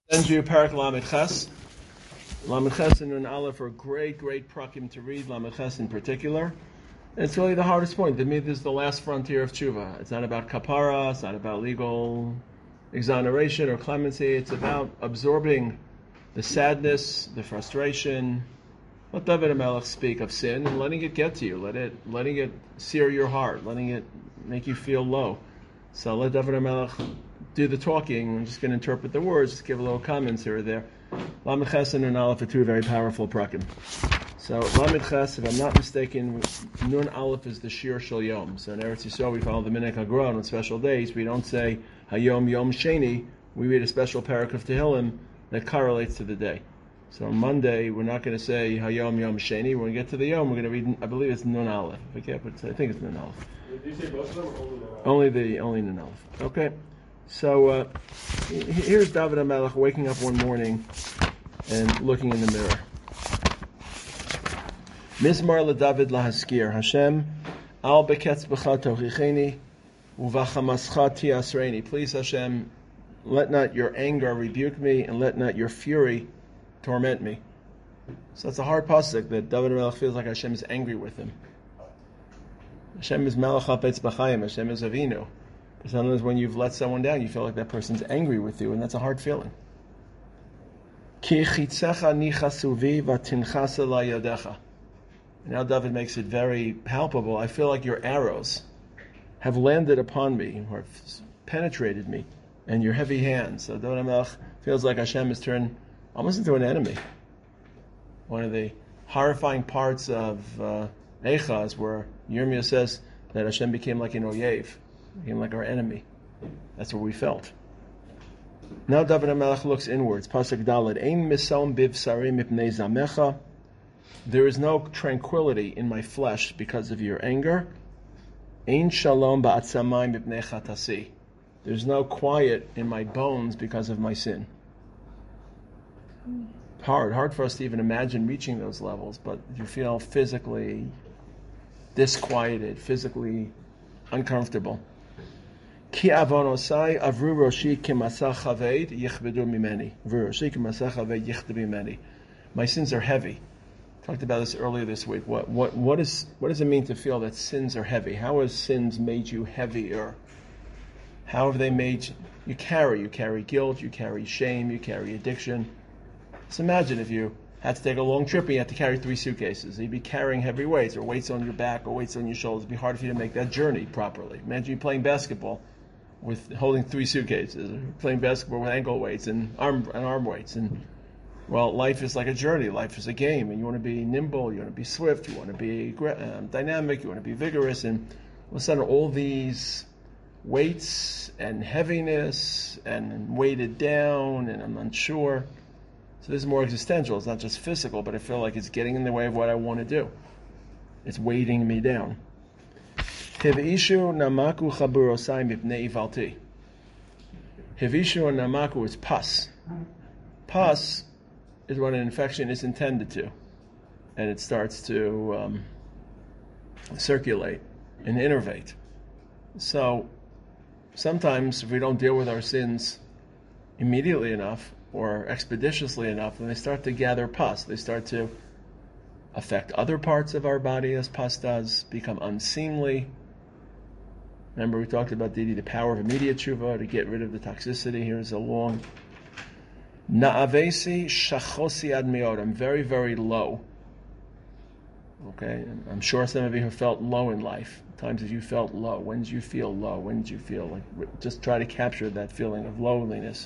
Send you Parak Lamed Ches. Lamed Ches and Nun Aleph are great prakim to read, Lamed Ches in particular. And it's really the hardest point. To me, this is the last frontier of tshuva. It's not about kapara, it's not about legal exoneration or clemency. It's about absorbing the sadness, the frustration. Let David HaMelech speak of sin and letting it get to you. Letting it sear your heart, letting it make you feel low. So let David HaMelech do the talking. I'm just going to interpret the words, just give a little comments here or there. Lamed Ches and Nun Aleph are two very powerful prakim. So Lamed Ches, if I'm not mistaken, Nun Aleph is the Shir Shel Yom. So in Eretz Yisrael we follow the Minhag HaGron on special days. We don't say Hayom Yom Sheni. We read a special parak of Tehillim that correlates to the day. So on Monday we're not going to say Hayom Yom Sheni. When we get to the Yom, we're going to read, I believe it's Nun Aleph. I think it's Nun Aleph. Did you say both of them or only Nun Aleph? Only Nun Aleph. Okay. So here's David HaMelech waking up one morning and looking in the mirror. Mizmar LeDavid lahaskir Hashem al beketz b'cha tochicheni uvachamascha tiasreini. Please Hashem, let not your anger rebuke me and let not your fury torment me. So that's a hard pasuk that David HaMelech feels like Hashem is angry with him. Hashem is Melech HaPetz B'chaim. Hashem is Avinu. But sometimes when you've let someone down, you feel like that person's angry with you, and that's a hard feeling. Ki chitzecha nichasuvi v'tinchasa layadecha. Now David makes it very palpable. I feel like your arrows have landed upon me, or have penetrated me, and your heavy hands. So David HaMelech feels like Hashem has turned almost into an enemy. One of the horrifying parts of Eicha is where Yirmiyah says that Hashem became like an oyev, became like our enemy. That's what we felt. Now David HaMelech looks inwards. Pasuk Daled, Ein misom bivsari mipnei zamecha. There is no tranquility in my flesh because of your anger. Ein shalom ba'atzamai mipnei chatasi. There's no quiet in my bones because of my sin. Hard for us to even imagine reaching those levels, but you feel physically disquieted, physically uncomfortable. Ki avonosai avru roshi k'masach chaved yichbedu mimeni. Avru roshi k'masach chaved yichbedu mimeni. My sins are heavy. Talked about this earlier this week. What does it mean to feel that sins are heavy? How has sins made you heavier? How have they made you? You carry guilt, you carry shame, you carry addiction. Just imagine if you had to take a long trip and you had to carry 3 suitcases. You'd be carrying heavy weights, or weights on your back, or weights on your shoulders. It'd be hard for you to make that journey properly. Imagine you playing basketball with holding 3 suitcases, or playing basketball with ankle weights and arm weights. And well, life is like a journey. Life is a game, and you want to be nimble, you want to be swift, you want to be dynamic, you want to be vigorous. And all of a sudden, all these weights and heaviness and weighted down, and I'm unsure. So this is more existential. It's not just physical, but I feel like it's getting in the way of what I want to do. It's weighting me down. Hivishu namaku chaburosai mipnei ivalti. Hivishu and namaku is pus. Pus is what an infection is intended to. And it starts to circulate and innervate. So sometimes if we don't deal with our sins immediately enough, or expeditiously enough, and they start to gather pus. They start to affect other parts of our body as pus does, become unseemly. Remember we talked about the power of immediate tshuva to get rid of the toxicity. Here's a long Na'avesi shachosi ad meod. I'm very low. Okay, I'm sure some of you have felt low in life. Times that you felt low. When did you feel low? When did you feel like? Just try to capture that feeling of lowliness.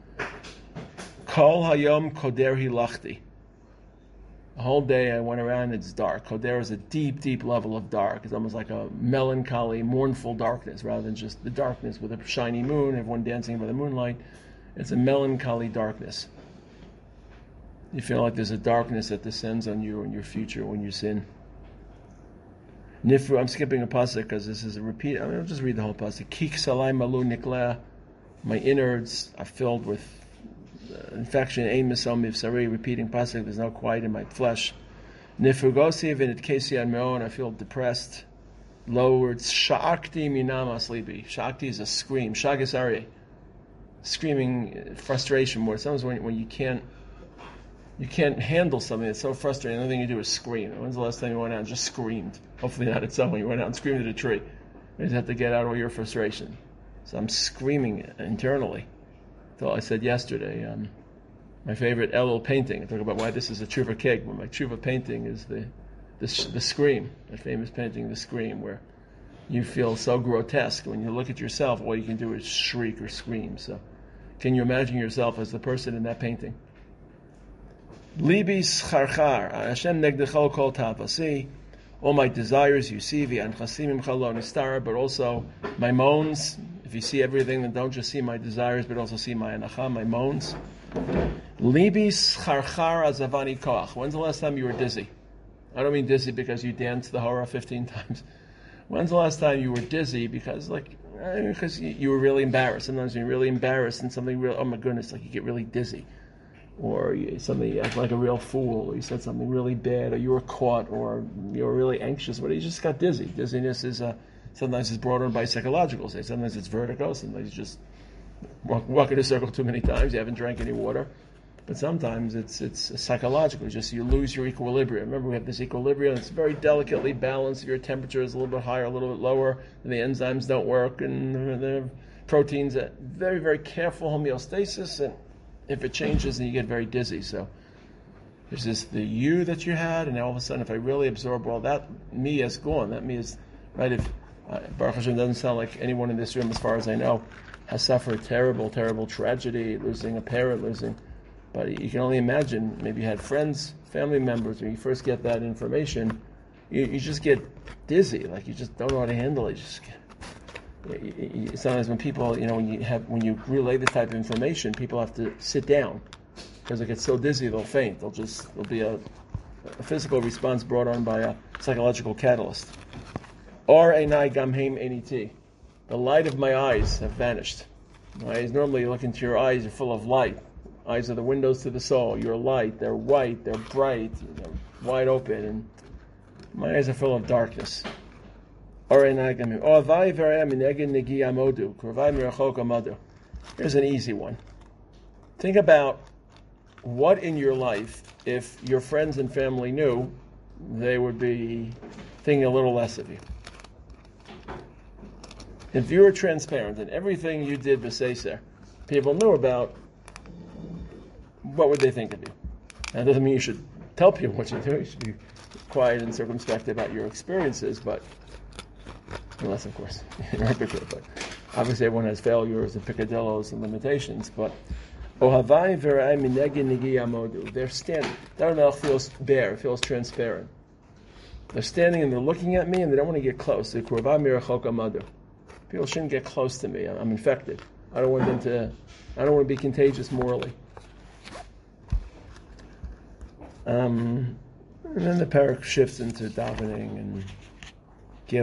Kol hayom koder hilachti. The whole day I went around, it's dark. Koder is a deep level of dark. It's almost like a melancholy, mournful darkness, rather than just the darkness with a shiny moon, everyone dancing by the moonlight. It's a melancholy darkness. You feel like there's a darkness that descends on you in your future when you sin. Nifru, I'm skipping a pasuk because this is a repeat. I'll just read the whole pasuk. Kik salai malu nikleh. My innards are filled with infection. Ein misom mivsari. Repeating pasuk. There's no quiet in my flesh. Nifrugosi v'nitkesi ad me'on. I feel depressed. Low words. Sha'akti minam aslibi. Sha'akti is a scream. Shagasari. screaming frustration more. Sometimes when you can't handle something that's so frustrating, the only thing you do is scream. When's the last time you went out and just screamed? Hopefully not at someone. You went out and screamed at a tree. You just have to get out all your frustration. So I'm screaming internally. So I said yesterday, my favorite Elul painting, I talk about why this is a tshuva cake, but my tshuva painting is the Scream, the famous painting, The Scream, where you feel so grotesque. When you look at yourself, all you can do is shriek or scream. So can you imagine yourself as the person in that painting? Libi scharchar, Hashem negdechol kol tavasi, all my desires you see, v'an chasimim chalo nistara, but also my moans. If you see everything, then don't just see my desires, but also see my anacha, my moans. Libi scharchar azavani koach. When's the last time you were dizzy? I don't mean dizzy because you danced the hora 15 times. When's the last time you were dizzy because you were really embarrassed? Sometimes you're really embarrassed and something real, oh my goodness, like you get really dizzy. Or you act like a real fool, or you said something really bad, or you were caught, or you were really anxious, but you just got dizzy. Dizziness is sometimes it's brought on by psychological state. Sometimes it's vertigo, sometimes you just walk in a circle too many times, you haven't drank any water. But sometimes it's psychological, just you lose your equilibrium. Remember, we have this equilibrium, it's very delicately balanced. If your temperature is a little bit higher, a little bit lower, and the enzymes don't work, and the proteins, very, very careful homeostasis, and if it changes, then you get very dizzy. So there's the you that you had, and now all of a sudden, if I really absorb all that, me is gone. That me is, right, if Baruch Hashem doesn't sound like anyone in this room, as far as I know, has suffered terrible, terrible tragedy, losing a parent, but you can only imagine, maybe you had friends, family members, when you first get that information, you just get dizzy, like you just don't know how to handle it. Sometimes when people, when you relay this type of information, people have to sit down because they get so dizzy they'll faint. There'll be a physical response brought on by a psychological catalyst. Or einai gamheim einiti. The light of my eyes have vanished. Normally you look into your eyes, you're full of light. Eyes are the windows to the soul. You're light, they're white, they're bright, they're wide open, and my eyes are full of darkness. Here's an easy one. Think about what in your life, if your friends and family knew, they would be thinking a little less of you. If you were transparent and everything you did b'seiser, people knew about, what would they think of you? That doesn't mean you should tell people what you do. You should be quiet and circumspect about your experiences, but unless, of course, you're a hypocrite. But obviously, everyone has failures and picadillos and limitations. But Ohavai v'ra'ai minegi nigi amodu. They're standing. Dar Melech feels bare, feels transparent. They're standing and they're looking at me, and they don't want to get close. People shouldn't get close to me. I'm infected. I don't want to be contagious morally. And then the parak shifts into davening and the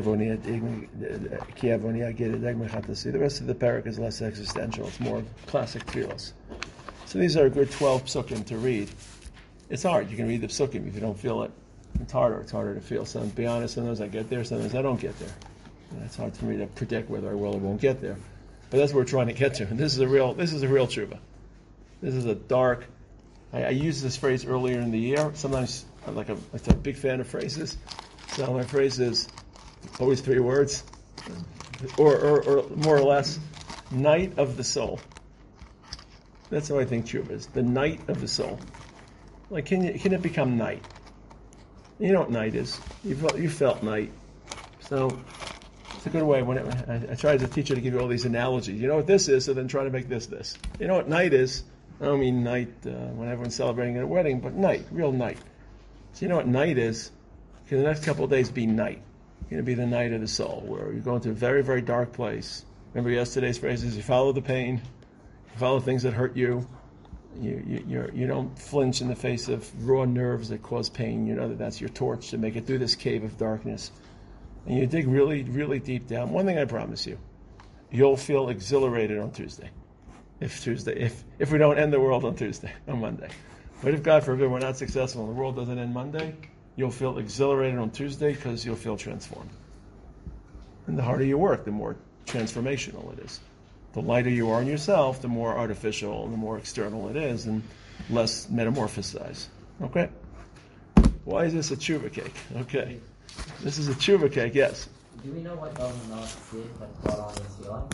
rest of the parak is less existential. It's more classic tefillos. So these are a good 12 psukim to read. It's hard. You can read the psukim if you don't feel it. It's harder. It's harder to feel. So to be honest, sometimes I get there, sometimes I don't get there. And it's hard for me to predict whether I will or won't get there. But that's what we're trying to get to. And this is a real tshuva. This is a dark. I used this phrase earlier in the year. Sometimes I'm a big fan of phrases. So my phrase is always 3 words, or more or less, night of the soul. That's how I think tshuva is. The night of the soul. Like, can it become night? You know what night is. You felt night. So it's a good way. I tried to teach you to give you all these analogies. You know what this is, so then try to make this. You know what night is. I don't mean night when everyone's celebrating at a wedding, but night, real night. So you know what night is? Can the next couple of days be night? It's going to be the night of the soul, where you go into a very, very dark place. Remember yesterday's phrases, you follow the pain, you follow things that hurt you. You don't flinch in the face of raw nerves that cause pain. You know that's your torch to make it through this cave of darkness. And you dig really, really deep down. One thing I promise you, you'll feel exhilarated on Tuesday. If we don't end the world on Monday. But if, God forbid, we're not successful and the world doesn't end Monday, you'll feel exhilarated on Tuesday because you'll feel transformed. And the harder you work, the more transformational it is. The lighter you are in yourself, the more artificial and the more external it is, and less metamorphosized. Okay? Why is this a tshuva cake? Okay. This is a tshuva cake, yes. Do we know what those notes did that brought on the ceiling?